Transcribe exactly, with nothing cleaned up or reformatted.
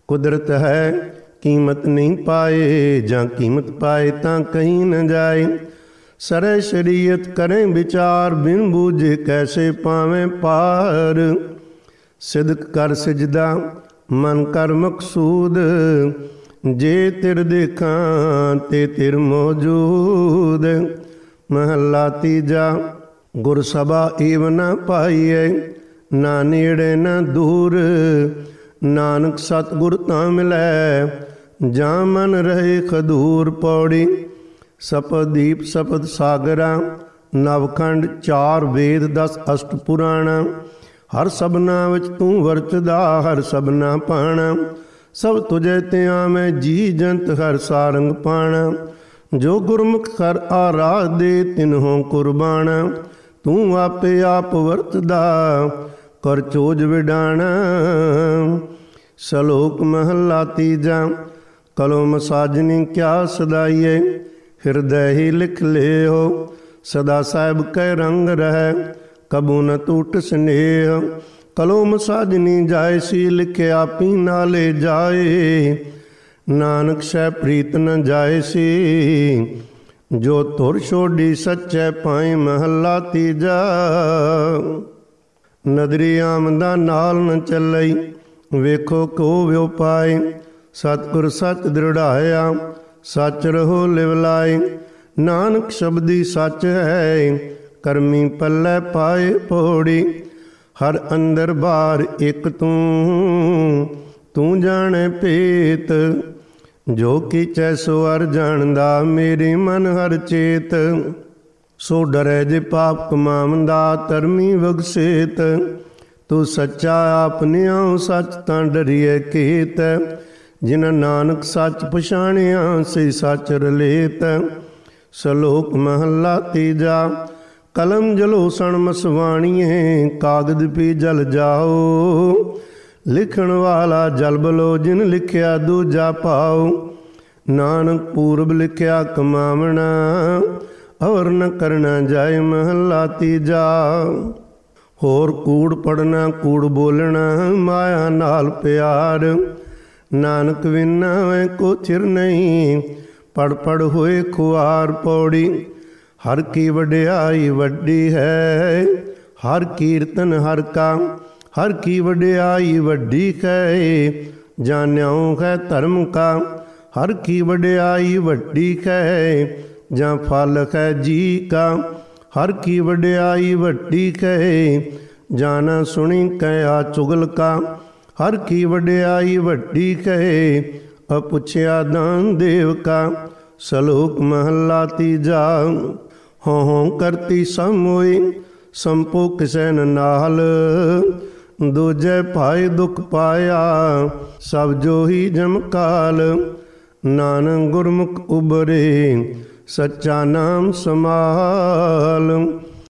ਕੁਦਰਤ ਹੈ ਕੀਮਤ ਨਹੀਂ ਪਾਏ, ਜਾਂ ਕੀਮਤ ਪਾਏ ਤਾਂ ਕहीं न ਜਾਏ। ਸਰੇ ਸ਼ਰੀਅਤ ਕਰੇ ਵਿਚਾਰ, ਬਿਨ ਬੂਝੇ ਕੈਸੇ ਪਾਵੇਂ ਪਾਰ। ਸਿਦਕ ਕਰ ਸਿਜਦਾ ਮਨ ਕਰ ਮਕਸੂਦ, ਜੇ ਤਿਰ ਦੇਖਾਂ ਤੇ ਤਿਰ ਮੌਜੂਦ। ਮਹੱਲਾ ਤੀਜਾ। ਗੁਰ ਸਭਾ ਏਵ ਨਾ ਪਾਈਐ, ਨਾ ਨੇੜੇ ਨਾ ਦੂਰ। ਨਾਨਕ ਸਤਿਗੁਰ ਤਾਂ ਮਿਲੈ, ਜਾਂ ਮਨ ਰਹੇ ਖਦੂਰ। ਪੌੜੀ। ਸਪਦ ਦੀਪ ਸਪਦ ਸਾਗਰਾ, ਨਵਖੰਡ ਚਾਰ ਵੇਦ ਦਸ ਅਸ਼ਟ ਪੁਰਾਣਾ। ਹਰ ਸਭਨਾ ਵਿੱਚ ਤੂੰ ਵਰਤਦਾ, ਹਰ ਸਭਨਾ ਪਾਣਾ। ਸਭ ਤੁਝੇ ਤਿਆਂ ਮੈਂ ਜੀ ਜੰਤ, ਹਰ ਸਾਰੰਗ ਪਾਣਾ। ਜੋ ਗੁਰਮੁਖ ਹਰ ਆਰਾਧੇ, ਤਿਨਹੋਂ ਕੁਰਬਾਨਾ। ਤੂੰ ਆਪੇ ਆਪ ਵਰਤਦਾ, ਕਰ ਚੋਜ ਵਿਡਾਣਾ। ਸਲੋਕ ਮਹੱਲਾ ਤੀਜਾ। ਕਲਮ ਸਾਜਨੀ ਕਿਆ ਸਦਾਈਏ, ਹਿਰਦੈ ਹੀ ਲਿਖ ਲਿਓ। ਸਦਾ ਸਾਹਿਬ ਕੈ ਰੰਗ ਰਹਿ, ਕਬੂ ਨ ਟੂਟ ਸਨੇਹ। ਕਲਮ ਸਾਜਨੀ ਜਾਏ ਸੀ, ਲਿਖਿਆ ਪੀ ਨਾਲੇ ਜਾਏ। ਨਾਨਕ ਸਹਿ ਪ੍ਰੀਤ ਨ ਜਾਏ ਸੀ, ਜੋ ਧੁਰ ਛੋਡੀ ਸੱਚੈ ਪਾਏ। ਮਹੱਲਾ ਤੀਜਾ। ਨਦਰੀ ਆਮਦਾ ਨਾਲ ਨ ਚੱਲਈ, ਵੇਖੋ ਕੋ ਵਿਉ ਪਾਏ। ਸਤਿਗੁਰ ਸੱਚ ਦ੍ਰਿੜਾਇਆ, ਸੱਚ ਰਹੋ ਲਿਵ ਲਾਏ। ਨਾਨਕ ਸ਼ਬਦੀ ਸੱਚ ਹੈ, ਕਰਮੀ ਪੱਲੇ ਪਾਏ। ਪੌੜੀ। ਹਰ ਅੰਦਰ ਬਾਹਰ ਇੱਕ ਤੂੰ, ਤੂੰ ਜਾਣੇ ਭੇਤ। ਜੋ ਕੀਚੈ ਸੋ ਹਰ ਜਾਣਦਾ, ਮੇਰੇ ਮਨ ਹਰ ਚੇਤ। ਸੋ ਡਰੈ ਜੇ ਪਾਪ ਕਮਾਵੰਦਾ, ਧਰਮੀ ਵਗਸੇਤ। ਤੂੰ ਸੱਚਾ ਆਪ ਨਿਆਉ, ਸੱਚ ਤਾਂ ਡਰੀਏ ਕੇਤ। ਜਿਨ ਨਾਨਕ ਸੱਚ ਪਛਾਣਿਆ, ਸੇ ਸੱਚ ਰਲੇਤ। ਸਲੋਕ ਮਹੱਲਾ ਤੀਜਾ। ਕਲਮ ਜਲੋ ਸਣ ਮਸਵਾਣੀਏ, ਕਾਗਦ ਪੀ ਜਲ ਜਾਓ। ਲਿਖਣ ਵਾਲਾ ਜਲ ਬਲੋ, ਜਿਨ ਲਿਖਿਆ ਦੂਜਾ ਪਾਓ। ਨਾਨਕ ਪੂਰਬ ਲਿਖਿਆ ਕਮਾਵਣਾ, ਔਰ ਨ ਕਰਨਾ ਜਾਏ। ਮਹੱਲਾ ਤੀਜਾ। ਹੋਰ ਕੂੜ ਪੜਨਾ ਕੂੜ ਬੋਲਣਾ, ਮਾਇਆ ਨਾਲ ਪਿਆਰ। ਨਾਨਕ ਵਿਨਾ ਵੈ ਕੋ ਚਿਰ ਨਹੀਂ, ਪੜ ਪੜ ਹੋਏ ਖੁਆਰ। ਪੌੜੀ। ਹਰ ਕੀ ਵਡਿਆਈ ਵੱਡੀ ਹੈ, ਹਰ ਕੀਰਤਨ ਹਰ ਕਾ। ਹਰ ਕੀ ਵਡਿਆਈ ਵੱਡੀ ਹੈ, ਜਾਣਿਓ ਹੈ ਧਰਮ ਕਾ। ਹਰ ਕੀ ਵਡਿਆਈ ਵੱਡੀ ਹੈ, ਜਾਂ ਫਲ ਹੈ ਜੀ ਕਾ। ਹਰ ਕੀ ਵਡਿਆਈ ਵੱਡੀ ਹੈ, ਜਾਣਾ ਸੁਣੀ ਕਹਿਆ ਚੁਗਲ ਕਾ। ਹਰ ਕੀ ਵਡਿਆਈ ਵੱਡੀ ਹੈ, ਅਪੁੱਛਿਆ ਦਾਨ ਦੇਵ ਕਾ। ਸਲੋਕ ਮਹੱਲਾ ਤੀਜਾ। ਹੋਂ ਹੋਂ ਕਰਤੀ ਸਮੋਈ, ਸੰਪੋ ਕਿਸੈ ਨ ਨਾਲ। ਦੂਜੇ ਭਾਈ ਦੁਖ ਪਾਇਆ, ਸਭ ਜੋ ਹੀ ਜਮਕਾਲ। ਨਾਨਕ ਗੁਰਮੁਖ ਉਬਰੇ, ਸੱਚਾ ਨਾਮ ਸਮਾਲ।